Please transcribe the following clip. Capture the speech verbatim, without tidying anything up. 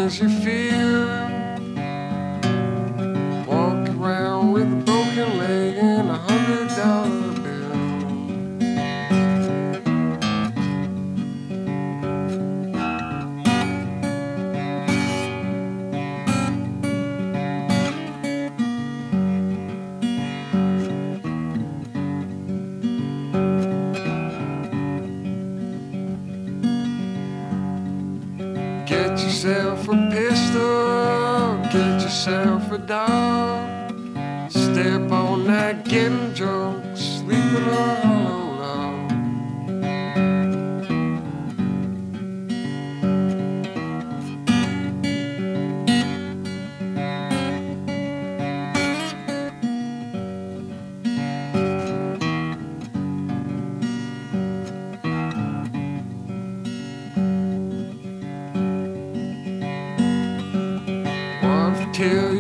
things you feel. Walk around with a broken leg and a hundred dollar bill. Get yourself a pistol, get yourself a dog. Step on that getting drunk, sleeping on a hollow log. Till